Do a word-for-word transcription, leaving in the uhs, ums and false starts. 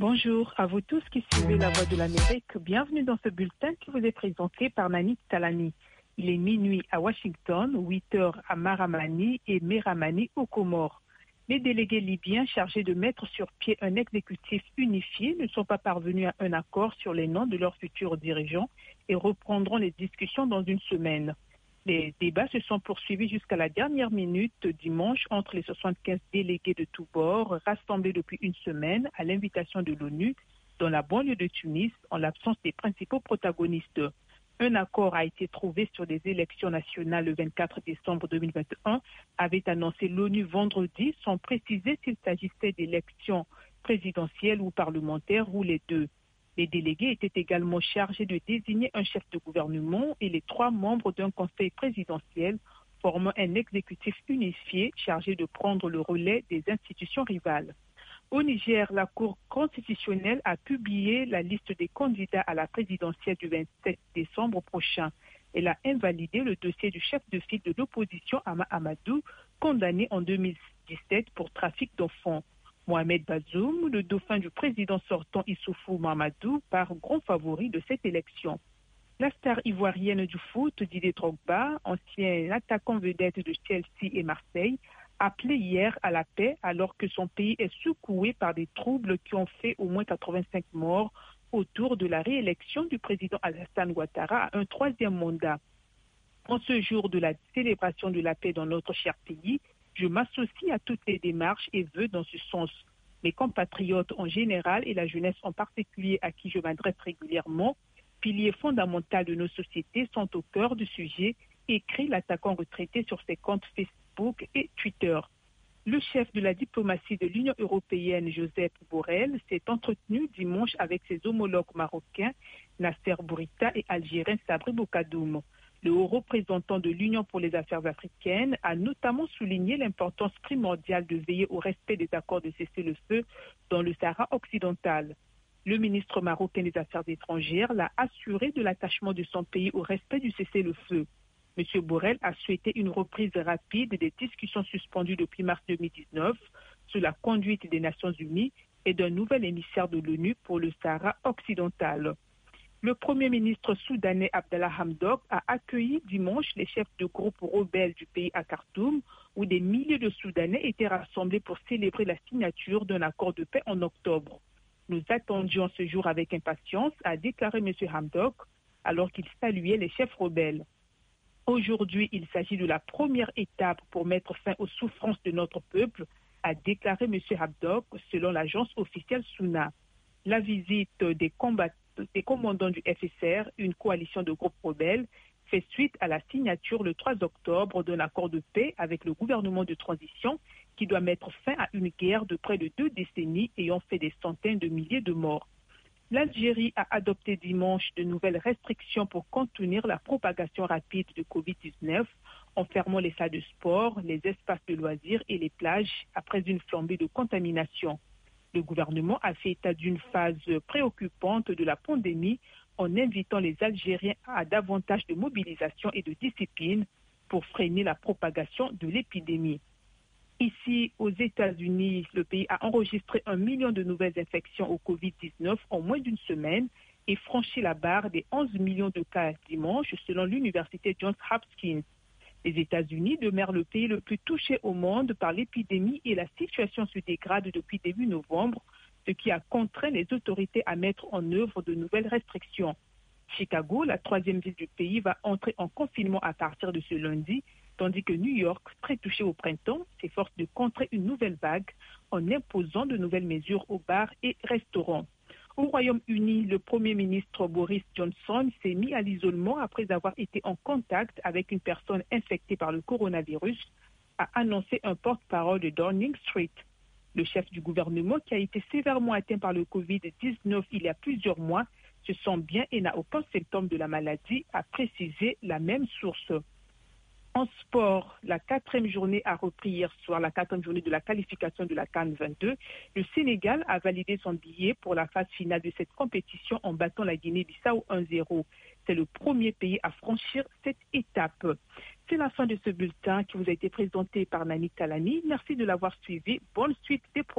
Bonjour à vous tous qui suivez La Voix de l'Amérique. Bienvenue dans ce bulletin qui vous est présenté par Nani Talani. Il est minuit à Washington, huit heures à Maramani et Meramani aux Comores. Les délégués libyens chargés de mettre sur pied un exécutif unifié ne sont pas parvenus à un accord sur les noms de leurs futurs dirigeants et reprendront les discussions dans une semaine. Les débats se sont poursuivis jusqu'à la dernière minute dimanche entre les soixante-quinze délégués de tous bords rassemblés depuis une semaine à l'invitation de l'ONU dans la banlieue de Tunis en l'absence des principaux protagonistes. Un accord a été trouvé sur les élections nationales le vingt-quatre décembre deux mille vingt et un, avait annoncé l'ONU vendredi sans préciser s'il s'agissait d'élections présidentielles ou parlementaires ou les deux. Les délégués étaient également chargés de désigner un chef de gouvernement et les trois membres d'un conseil présidentiel formant un exécutif unifié chargé de prendre le relais des institutions rivales. Au Niger, la Cour constitutionnelle a publié la liste des candidats à la présidentielle du vingt-sept décembre prochain. Elle a invalidé le dossier du chef de file de l'opposition Ama Amadou, condamné en deux mille dix-sept pour trafic d'enfants. Mohamed Bazoum, le dauphin du président sortant Issoufou Mahamadou, part grand favori de cette élection. La star ivoirienne du foot, Didier Drogba, ancien attaquant vedette de Chelsea et Marseille, a appelé hier à la paix alors que son pays est secoué par des troubles qui ont fait au moins quatre-vingt-cinq morts autour de la réélection du président Alassane Ouattara à un troisième mandat. En ce jour de la célébration de la paix dans notre cher pays, je m'associe à toutes les démarches et vœux dans ce sens. Mes compatriotes en général et la jeunesse en particulier à qui je m'adresse régulièrement, piliers fondamentaux de nos sociétés, sont au cœur du sujet, écrit l'attaquant retraité sur ses comptes Facebook et Twitter. Le chef de la diplomatie de l'Union européenne, Josep Borrell, s'est entretenu dimanche avec ses homologues marocains, Nasser Bourita et algérien Sabri Bokadoum. Le haut représentant de l'Union pour les affaires africaines a notamment souligné l'importance primordiale de veiller au respect des accords de cessez-le-feu dans le Sahara occidental. Le ministre marocain des Affaires étrangères l'a assuré de l'attachement de son pays au respect du cessez-le-feu. M. Borrell a souhaité une reprise rapide des discussions suspendues depuis mars deux mille dix-neuf sous la conduite des Nations Unies et d'un nouvel émissaire de l'ONU pour le Sahara occidental. Le Premier ministre soudanais Abdallah Hamdok a accueilli dimanche les chefs de groupes rebelles du pays à Khartoum, où des milliers de Soudanais étaient rassemblés pour célébrer la signature d'un accord de paix en octobre. Nous attendions ce jour avec impatience, a déclaré M. Hamdok, alors qu'il saluait les chefs rebelles. Aujourd'hui, il s'agit de la première étape pour mettre fin aux souffrances de notre peuple, a déclaré M. Hamdok, selon l'agence officielle SUNA. La visite des combattants des commandants du F S R, une coalition de groupes rebelles, fait suite à la signature le trois octobre d'un accord de paix avec le gouvernement de transition qui doit mettre fin à une guerre de près de deux décennies ayant fait des centaines de milliers de morts. L'Algérie a adopté dimanche de nouvelles restrictions pour contenir la propagation rapide de covid dix-neuf en fermant les salles de sport, les espaces de loisirs et les plages après une flambée de contamination. Le gouvernement a fait état d'une phase préoccupante de la pandémie en invitant les Algériens à davantage de mobilisation et de discipline pour freiner la propagation de l'épidémie. Ici, aux États-Unis, le pays a enregistré un million de nouvelles infections au covid dix-neuf en moins d'une semaine et franchi la barre des onze millions de cas dimanche selon l'université Johns Hopkins. Les États-Unis demeurent le pays le plus touché au monde par l'épidémie et la situation se dégrade depuis début novembre, ce qui a contraint les autorités à mettre en œuvre de nouvelles restrictions. Chicago, la troisième ville du pays, va entrer en confinement à partir de ce lundi, tandis que New York, très touché au printemps, s'efforce de contrer une nouvelle vague en imposant de nouvelles mesures aux bars et restaurants. Au Royaume-Uni, le Premier ministre Boris Johnson s'est mis à l'isolement après avoir été en contact avec une personne infectée par le coronavirus, a annoncé un porte-parole de Downing Street. Le chef du gouvernement, qui a été sévèrement atteint par le covid dix-neuf il y a plusieurs mois, se sent bien et n'a aucun symptôme de la maladie, a précisé la même source. En sport, la quatrième journée a repris hier soir, la quatrième journée de la qualification de la CAN vingt-deux. Le Sénégal a validé son billet pour la phase finale de cette compétition en battant la Guinée-Bissau un zéro. C'est le premier pays à franchir cette étape. C'est la fin de ce bulletin qui vous a été présenté par Nani Talani. Merci de l'avoir suivi. Bonne suite des programmes.